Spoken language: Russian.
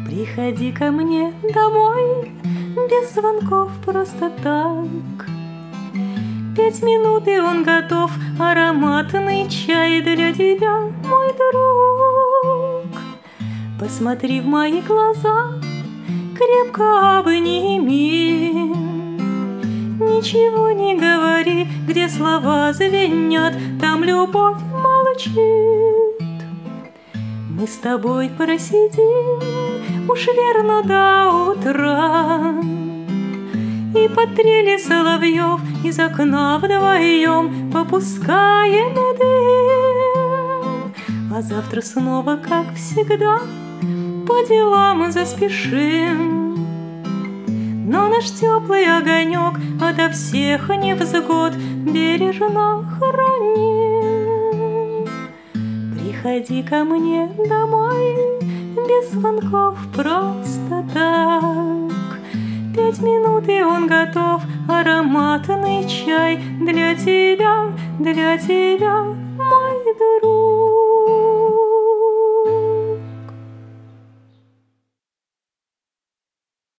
Приходи ко мне домой без звонков, просто так. 5 минут, и он готов, ароматный чай для тебя, мой друг. Посмотри в мои глаза, крепко обними. Ничего не говори, где слова звенят, там любовь молчит. Мы с тобой просидим уж верно до утра, и под трели соловьев из окна вдвоем попускаем дым. А завтра снова, как всегда, по делам заспешим. Но наш теплый огонек ото всех невзгод бережно храним. Приходи ко мне домой без звонков, просто так. 5 минут, и он готов, ароматный чай для тебя, мой друг.